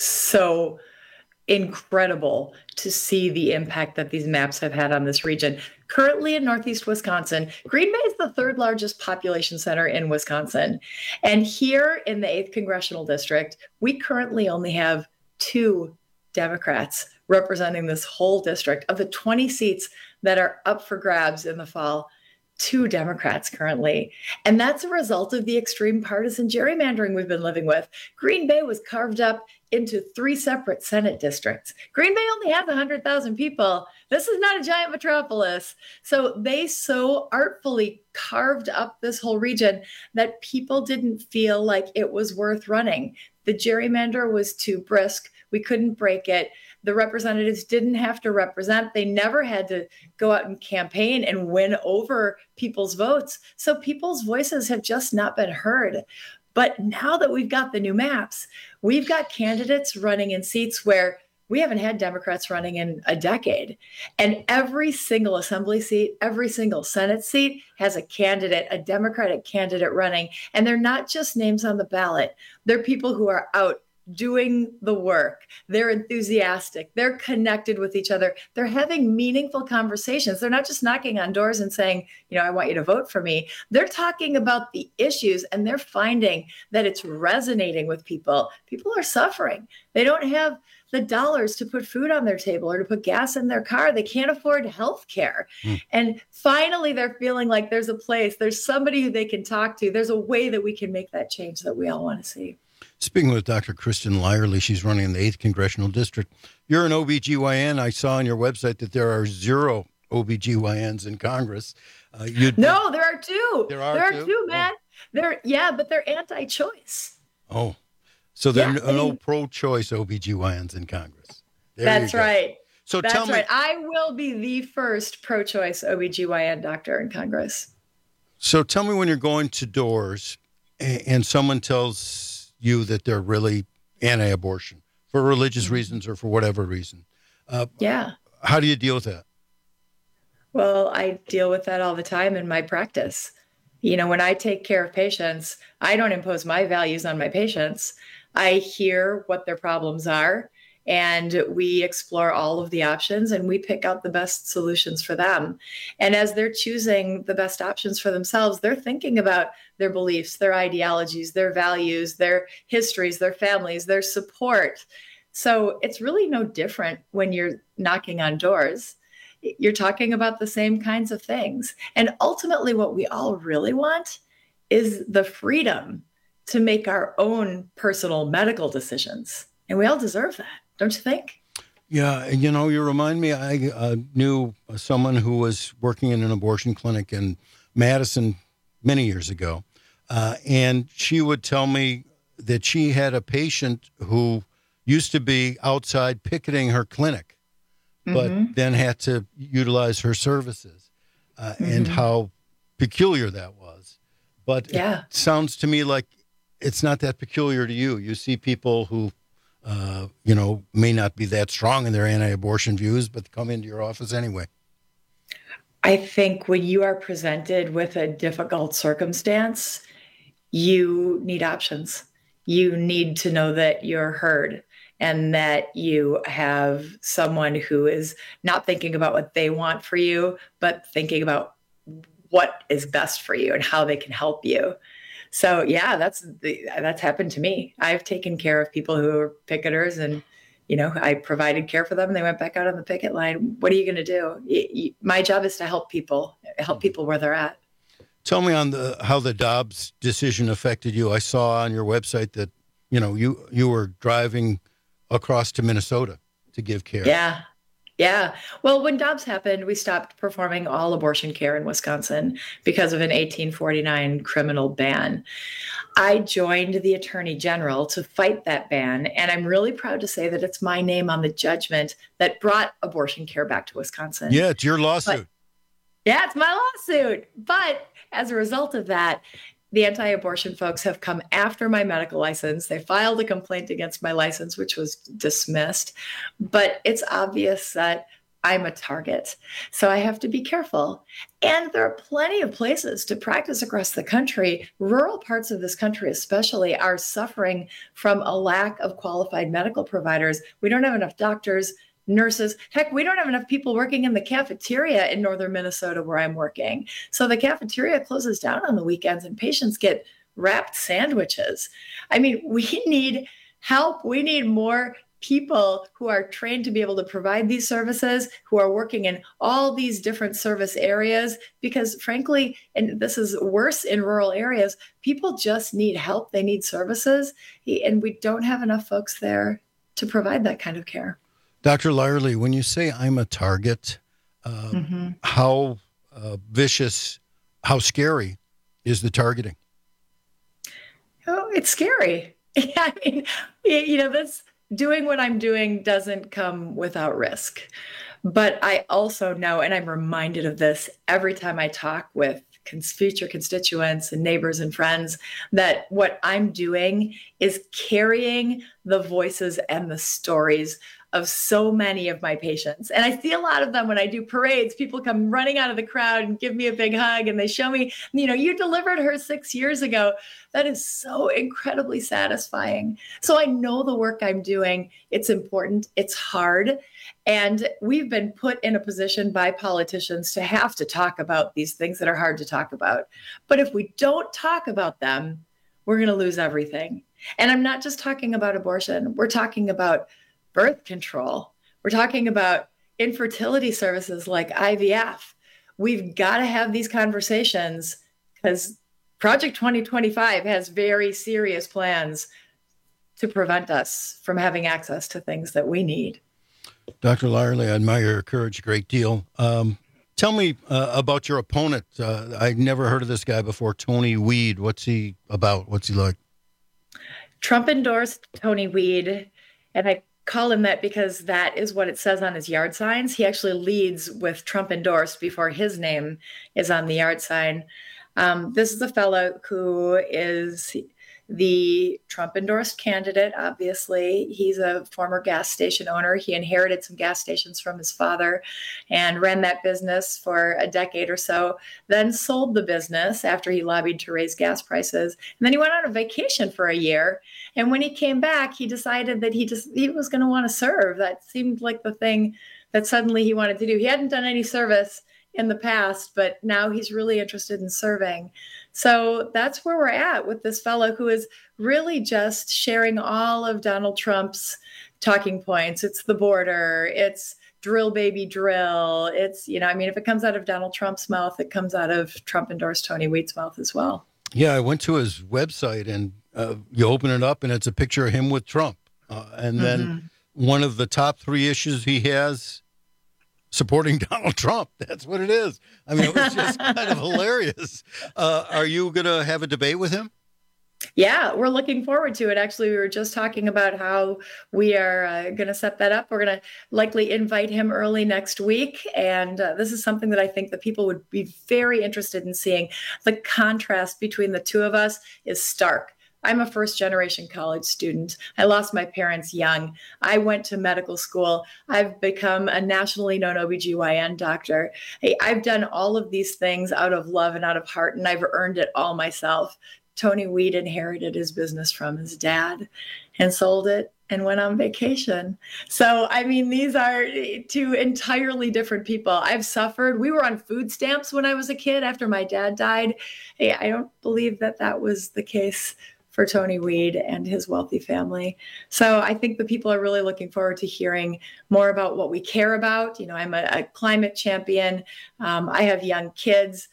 so incredible to see the impact that these maps have had on this region. Currently in Northeast Wisconsin, Green Bay is the third largest population center in Wisconsin. And here in the 8th Congressional District, we currently only have 2 Democrats representing this whole district. Of the 20 seats that are up for grabs in the fall, 2 Democrats currently. And that's a result of the extreme partisan gerrymandering we've been living with. Green Bay was carved up into 3 separate Senate districts. Green Bay only has 100,000 people. This is not a giant metropolis. So they so artfully carved up this whole region that people didn't feel like it was worth running. The gerrymander was too brisk. We couldn't break it. The representatives didn't have to represent. They never had to go out and campaign and win over people's votes. So people's voices have just not been heard. But now that we've got the new maps, we've got candidates running in seats where we haven't had Democrats running in a decade. And every single assembly seat, every single Senate seat has a candidate, a Democratic candidate running. And they're not just names on the ballot. They're people who are out doing the work. They're enthusiastic. They're connected with each other. They're having meaningful conversations. They're not just knocking on doors and saying, I want you to vote for me. They're talking about the issues, and they're finding that it's resonating with people. People are suffering. They don't have the dollars to put food on their table or to put gas in their car. They can't afford health care. And finally, they're feeling like there's a place, there's somebody who they can talk to. There's a way that we can make that change that we all want to see. Speaking with Dr. Kristen Lyerly, she's running in the 8th Congressional District. You're an OBGYN. I saw on your website that there are 0 OBGYNs in Congress. No, there are 2. There are two, man. But they're anti-choice. Oh. So there are no pro-choice OBGYNs in Congress. That's right. So That's tell me, right. I will be the first pro-choice OBGYN doctor in Congress. So tell me, when you're going to doors and someone tells you that they're really anti-abortion for religious reasons or for whatever reason. How do you deal with that? Well, I deal with that all the time in my practice. When I take care of patients, I don't impose my values on my patients. I hear what their problems are, and we explore all of the options, and we pick out the best solutions for them. And as they're choosing the best options for themselves, they're thinking about their beliefs, their ideologies, their values, their histories, their families, their support. So it's really no different when you're knocking on doors. You're talking about the same kinds of things. And ultimately, what we all really want is the freedom to make our own personal medical decisions. And we all deserve that, don't you think? Yeah, you remind me, I knew someone who was working in an abortion clinic in Madison many years ago. And she would tell me that she had a patient who used to be outside picketing her clinic, but then had to utilize her services, and how peculiar that was. But it sounds to me like it's not that peculiar to you. You see people who, may not be that strong in their anti-abortion views, but come into your office anyway. I think when you are presented with a difficult circumstance, you need options. You need to know that you're heard and that you have someone who is not thinking about what they want for you, but thinking about what is best for you and how they can help you. So that's happened to me. I've taken care of people who are picketers, and I provided care for them. They went back out on the picket line. What are you going to do? My job is to help people where they're at. Tell me on how the Dobbs decision affected you. I saw on your website that you were driving across to Minnesota to give care. Yeah. Well, when Dobbs happened, we stopped performing all abortion care in Wisconsin because of an 1849 criminal ban. I joined the Attorney General to fight that ban, and I'm really proud to say that it's my name on the judgment that brought abortion care back to Wisconsin. Yeah, it's your lawsuit. It's my lawsuit. But as a result of that, the anti-abortion folks have come after my medical license. They filed a complaint against my license, which was dismissed. But it's obvious that I'm a target. So I have to be careful. And there are plenty of places to practice across the country. Rural parts of this country especially are suffering from a lack of qualified medical providers. We don't have enough doctors, nurses. Heck, we don't have enough people working in the cafeteria in northern Minnesota where I'm working. So the cafeteria closes down on the weekends and patients get wrapped sandwiches. I mean, we need help. We need more people who are trained to be able to provide these services, who are working in all these different service areas, because frankly, and this is worse in rural areas, people just need help. They need services, and we don't have enough folks there to provide that kind of care. Dr. Lyerly, when you say I'm a target, how vicious, how scary is the targeting? Oh, it's scary. I mean, this doing what I'm doing doesn't come without risk. But I also know, and I'm reminded of this every time I talk with future constituents and neighbors and friends, that what I'm doing is carrying the voices and the stories of so many of my patients. And I see a lot of them when I do parades. People come running out of the crowd and give me a big hug, and they show me, you delivered her 6 years ago. That is so incredibly satisfying. So I know the work I'm doing, it's important, it's hard. And we've been put in a position by politicians to have to talk about these things that are hard to talk about. But if we don't talk about them, we're going to lose everything. And I'm not just talking about abortion. We're talking about birth control. We're talking about infertility services like IVF. We've got to have these conversations because Project 2025 has very serious plans to prevent us from having access to things that we need. Dr. Lyerly, I admire your courage a great deal. Tell me about your opponent. I'd never heard of this guy before, Tony Weed. What's he about? What's he like? Trump endorsed Tony Weed, and I call him that because that is what it says on his yard signs. He actually leads with Trump endorsed before his name is on the yard sign. This is a fellow who is the Trump-endorsed candidate, obviously. He's a former gas station owner. He inherited some gas stations from his father and ran that business for a decade or so, then sold the business after he lobbied to raise gas prices. And then he went on a vacation for a year. And when he came back, he decided that he was going to want to serve. That seemed like the thing that suddenly he wanted to do. He hadn't done any service in the past, but now he's really interested in serving. So that's where we're at with this fellow who is really just sharing all of Donald Trump's talking points. It's the border, it's drill baby drill. It's, if it comes out of Donald Trump's mouth, it comes out of Trump endorsed Tony Weed's mouth as well. Yeah, I went to his website and you open it up and it's a picture of him with Trump. And then one of the top 3 issues he has, supporting Donald Trump. That's what it is. I mean, it was just kind of hilarious. Are you going to have a debate with him? Yeah, we're looking forward to it. Actually, we were just talking about how we are going to set that up. We're going to likely invite him early next week. And this is something that I think that people would be very interested in seeing. The contrast between the two of us is stark. I'm a first-generation college student. I lost my parents young. I went to medical school. I've become a nationally known OBGYN doctor. I've done all of these things out of love and out of heart, and I've earned it all myself. Tony Weed inherited his business from his dad and sold it and went on vacation. So, these are 2 entirely different people. I've suffered. We were on food stamps when I was a kid after my dad died. I don't believe that was the case for Tony Weed and his wealthy family. So I think the people are really looking forward to hearing more about what we care about. I'm a climate champion. I have young kids,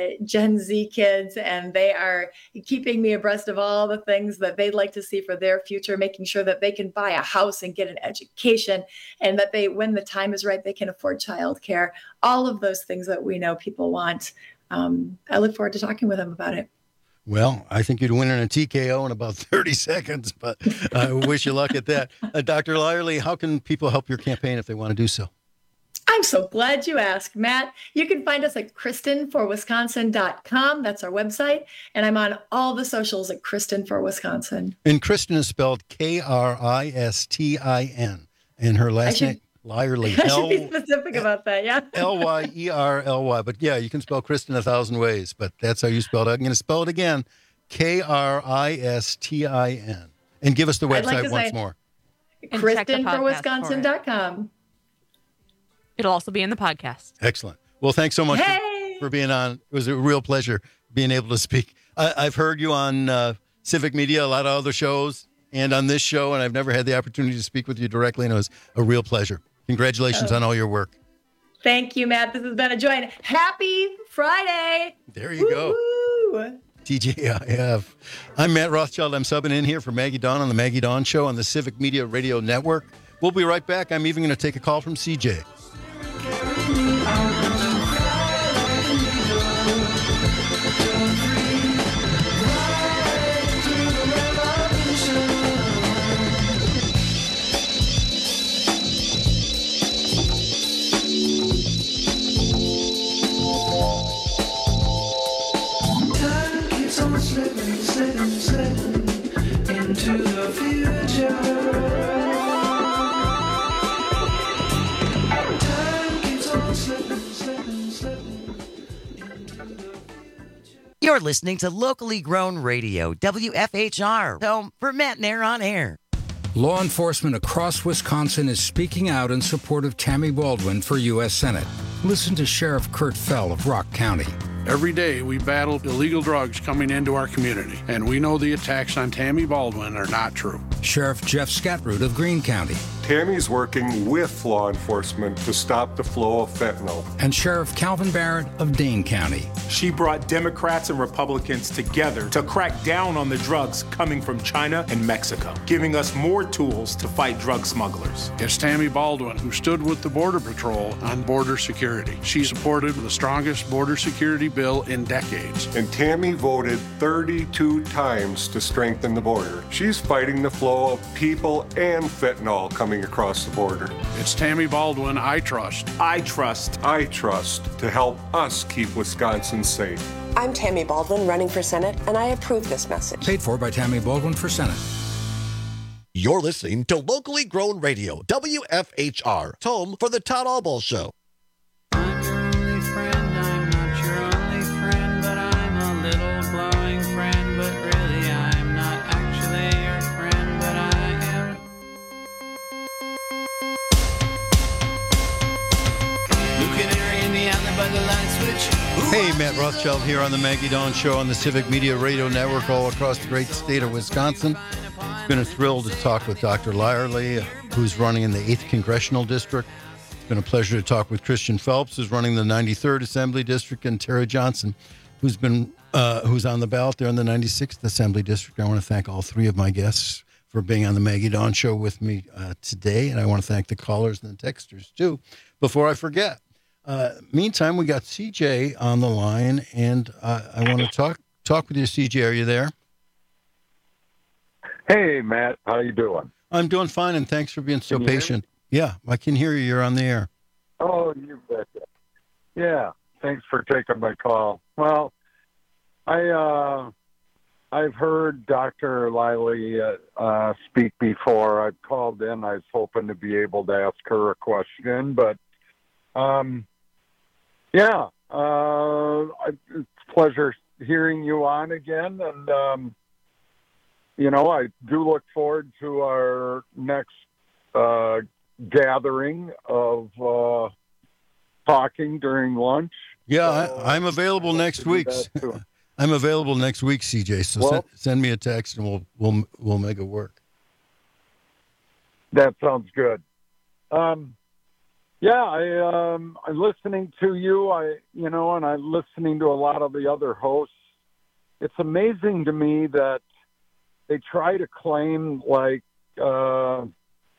Gen Z kids, and they are keeping me abreast of all the things that they'd like to see for their future, making sure that they can buy a house and get an education, and that when the time is right, they can afford childcare. All of those things that we know people want. I look forward to talking with them about it. Well, I think you'd win in a TKO in about 30 seconds, but I wish you luck at that. Dr. Lyerly, how can people help your campaign if they want to do so? I'm so glad you asked, Matt. You can find us at KristenForWisconsin.com. That's our website. And I'm on all the socials at Kristen for Wisconsin. And Kristen is spelled Kristin. And her last name, Lyerly. I should be specific about that, yeah. Lyerly. But yeah, you can spell Kristen 1,000 ways, but that's how you spell it. I'm going to spell it again, Kristin. And give us the website once more. KristenForWisconsin.com. It'll also be in the podcast. Excellent. Well, thanks so much for being on. It was a real pleasure being able to speak. I've heard you on Civic Media, a lot of other shows, and on this show, and I've never had the opportunity to speak with you directly, and it was a real pleasure. Congratulations on all your work. Thank you, Matt. This has been a joy. And happy Friday. There you go. TGIF. I'm Matt Rothschild. I'm subbing in here for Maggie Dawn on the Maggie Dawn Show on the Civic Media Radio Network. We'll be right back. I'm even going to take a call from CJ. Slipping into the future. You're listening to locally grown radio, WFHR, home for Matt Nair on Air. Law enforcement across Wisconsin is speaking out in support of Tammy Baldwin for U.S. Senate. Listen to Sheriff Kurt Fell of Rock County. Every day we battle illegal drugs coming into our community, and we know the attacks on Tammy Baldwin are not true. Sheriff Jeff Scatroot of Greene County. Tammy's working with law enforcement to stop the flow of fentanyl. And Sheriff Calvin Barrett of Dane County. She brought Democrats and Republicans together to crack down on the drugs coming from China and Mexico, giving us more tools to fight drug smugglers. It's Tammy Baldwin who stood with the Border Patrol on border security. She supported the strongest border security bill in decades. And Tammy voted 32 times to strengthen the border. She's fighting the flow of people and fentanyl coming across the border. It's Tammy Baldwin I trust. I trust. I trust to help us keep Wisconsin safe. I'm Tammy Baldwin running for Senate, and I approve this message. Paid for by Tammy Baldwin for Senate. You're listening to locally grown radio, WFHR, home for the Todd Alball Show. I'm your only friend, I'm not your only friend, but I'm a little glowing friend, but really I'm not actually your friend, but I am. Canary in the alley by the light switch. Hey, Matt Rothschild here on the Maggie Dawn Show on the Civic Media Radio Network all across the great state of Wisconsin. It's been a thrill to talk with Dr. Lyerly, who's running in the 8th Congressional District. It's been a pleasure to talk with Christian Phelps, who's running the 93rd Assembly District, and Tara Johnson, who's on the ballot there in the 96th Assembly District. I want to thank all three of my guests for being on the Maggie Dawn Show with me today, and I want to thank the callers and the texters, too. Before I forget, meantime, we got CJ on the line, and I want to talk with you, CJ. Are you there? Hey, Matt. How you doing? I'm doing fine, and thanks for being so patient. Yeah, I can hear you. You're on the air. Oh, you betcha. Yeah, thanks for taking my call. Well, I've heard Dr. Lyerly speak before. I've called in. I was hoping to be able to ask her a question, but it's a pleasure hearing you on again, and I do look forward to our next gathering of talking during lunch. Yeah, I'm available next week. I'm available next week, CJ. So send me a text, and we'll make it work. That sounds good. I'm listening to you. And I'm listening to a lot of the other hosts. It's amazing to me that they try to claim Kamala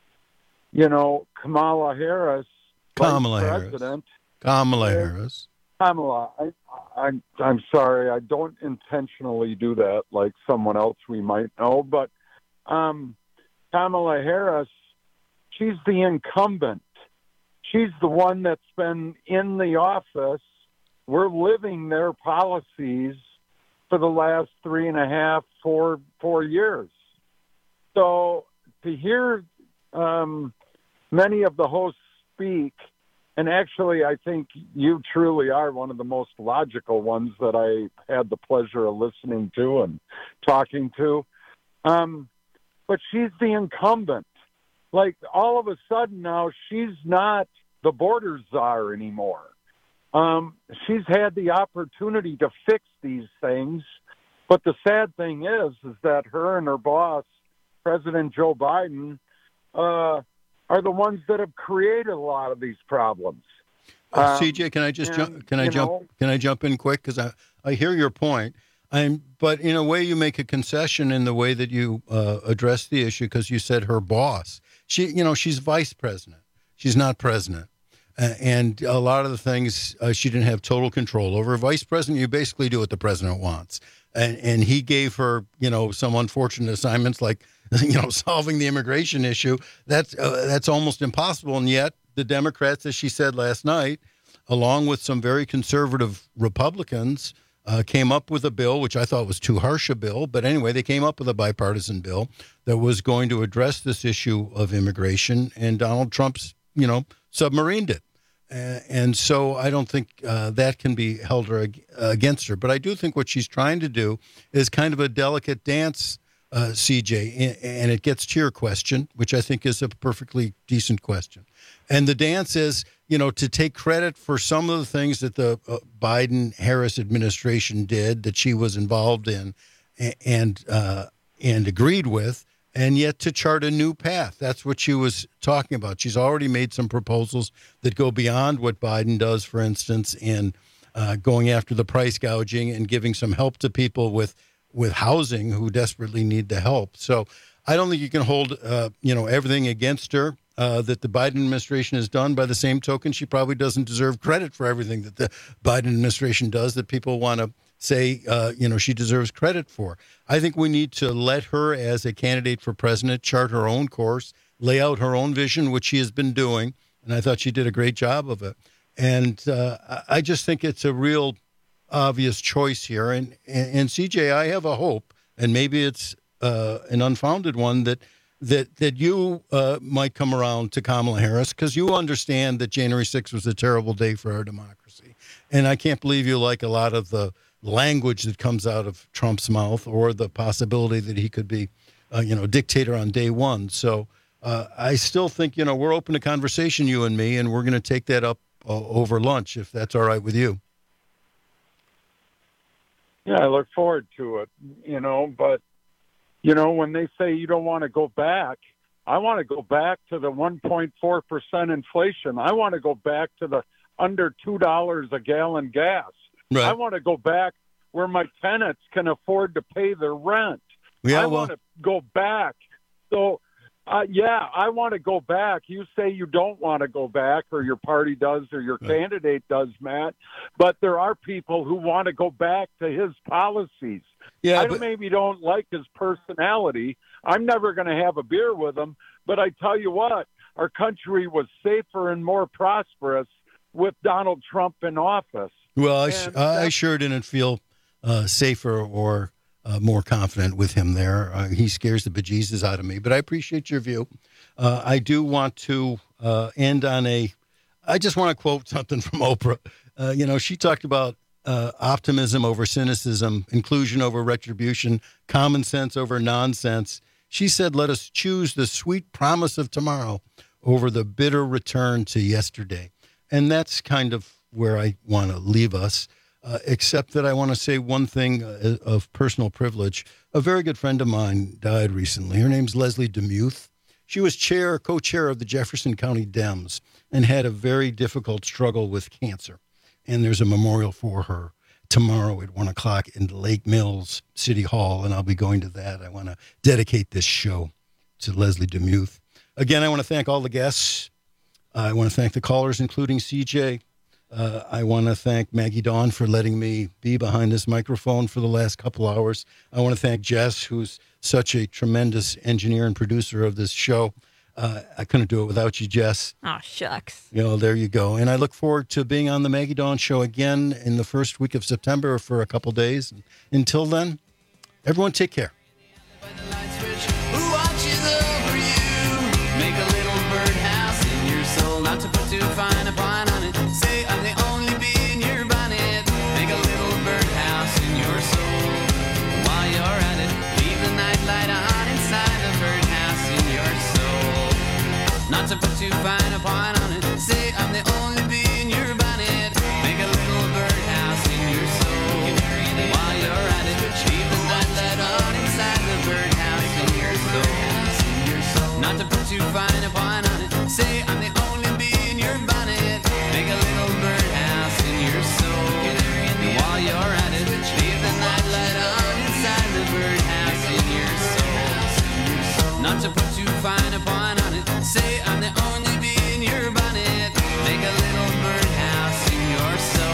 Harris, President. Kamala Harris. Kamala. I'm sorry. I don't intentionally do that like someone else we might know, but Kamala Harris, she's the incumbent. She's the one that's been in the office. We're living their policies for the last 3.5, 4 years. So to hear many of the hosts speak, and actually I think you truly are one of the most logical ones that I had the pleasure of listening to and talking to. But she's the incumbent. Like all of a sudden now she's not the border czar anymore. She's had the opportunity to fix these things, but the sad thing is that her and her boss, President Joe Biden, are the ones that have created a lot of these problems. CJ, can I jump in quick, because I hear your point. But in a way, you make a concession in the way that you address the issue, because you said her boss. She's vice president. She's not president. And a lot of the things she didn't have total control over. Vice president, you basically do what the president wants. And he gave her, some unfortunate assignments like, solving the immigration issue. That's almost impossible. And yet the Democrats, as she said last night, along with some very conservative Republicans, came up with a bill, which I thought was too harsh a bill. But anyway, they came up with a bipartisan bill that was going to address this issue of immigration. And Donald Trump's, submarined it. And so I don't think that can be held against her. But I do think what she's trying to do is kind of a delicate dance, CJ, and it gets to your question, which I think is a perfectly decent question. And the dance is, to take credit for some of the things that the Biden-Harris administration did that she was involved in and agreed with, and yet to chart a new path. That's what she was talking about. She's already made some proposals that go beyond what Biden does, for instance, in going after the price gouging and giving some help to people with housing who desperately need the help. So I don't think you can hold, everything against her that the Biden administration has done. By the same token, she probably doesn't deserve credit for everything that the Biden administration does that people want to say, she deserves credit for. I think we need to let her, as a candidate for president, chart her own course, lay out her own vision, which she has been doing, and I thought she did a great job of it. And I just think it's a real obvious choice here. And CJ, I have a hope, and maybe it's an unfounded one, that you might come around to Kamala Harris, because you understand that January 6th was a terrible day for our democracy. And I can't believe you like a lot of the language that comes out of Trump's mouth, or the possibility that he could be, dictator on day one. So I still think, we're open to conversation, you and me, and we're going to take that up over lunch, if that's all right with you. Yeah, I look forward to it, but, when they say you don't want to go back, I want to go back to the 1.4% inflation. I want to go back to the under $2 a gallon gas. Right. I want to go back where my tenants can afford to pay their rent. I want to go back. So, I want to go back. You say you don't want to go back, or your party does, or your candidate does, Matt. But there are people who want to go back to his policies. Yeah, maybe don't like his personality. I'm never going to have a beer with him. But I tell you what, our country was safer and more prosperous with Donald Trump in office. Well, I sure didn't feel safer or more confident with him there. He scares the bejesus out of me, but I appreciate your view. I do want to end on I just want to quote something from Oprah. She talked about optimism over cynicism, inclusion over retribution, common sense over nonsense. She said, let us choose the sweet promise of tomorrow over the bitter return to yesterday. And that's kind of where I want to leave us, except that I want to say one thing of personal privilege. A very good friend of mine died recently. Her name's Leslie DeMuth. She was co-chair of the Jefferson County Dems and had a very difficult struggle with cancer. And there's a memorial for her tomorrow at 1 o'clock in Lake Mills City Hall, and I'll be going to that. I want to dedicate this show to Leslie DeMuth. Again, I want to thank all the guests. I want to thank the callers, including CJ. I want to thank Maggie Dawn for letting me be behind this microphone for the last couple hours. I want to thank Jess, who's such a tremendous engineer and producer of this show. I couldn't do it without you, Jess. Oh, shucks. There you go. And I look forward to being on the Maggie Dawn Show again in the first week of September for a couple days. Until then, everyone take care. Not to put too fine a point on it. Say I'm the only bee in your bonnet. Make a little birdhouse in your soul. While you're at it, leave the nightlight on inside the birdhouse in your soul. Not to put too fine a point on it. Say I'm the only bee in your bonnet. Make a little birdhouse in your soul. While you're at it, leave the nightlight on inside the birdhouse in your soul. Not to put too fine a point on it. Say I'm the only your bonnet, make a little birdhouse in your soul. And while you're at it, leave the nightlight on inside the birdhouse in your soul. Not to put too fine a point on it. Say I'm the only bee in your bonnet. Make a little birdhouse in your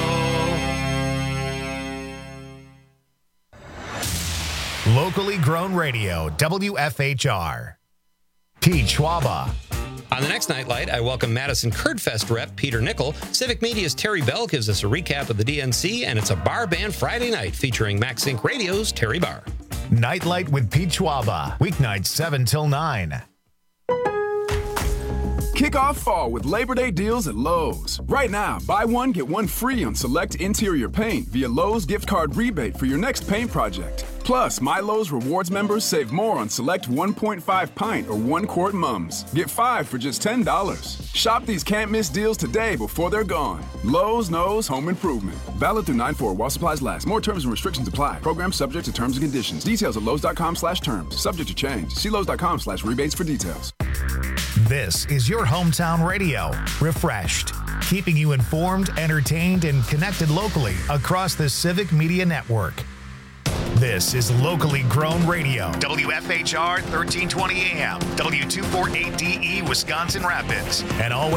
soul. Locally grown radio, WFHR. Pete Schwaba. On the next Nightlight, I welcome Madison Kurdfest rep Peter Nickel. Civic Media's Terry Bell gives us a recap of the DNC, and it's a bar band Friday night featuring Max Inc. Radio's Terry Barr. Nightlight with Pete Schwaba, weeknights 7 till 9. Kick off fall with Labor Day deals at Lowe's. Right now, buy one, get one free on select interior paint via Lowe's gift card rebate for your next paint project. Plus, My Lowe's Rewards members save more on select 1.5 pint or 1 quart mums. Get 5 for just $10. Shop these can't-miss deals today before they're gone. Lowe's knows home improvement. Valid through 9/4 while supplies last. More terms and restrictions apply. Program subject to terms and conditions. Details at lowes.com/terms. Subject to change. See lowes.com/rebates for details. This is your hometown radio, refreshed, keeping you informed, entertained, and connected locally across the Civic Media Network. This is locally grown radio, WFHR 1320 AM, W248DE, Wisconsin Rapids, and always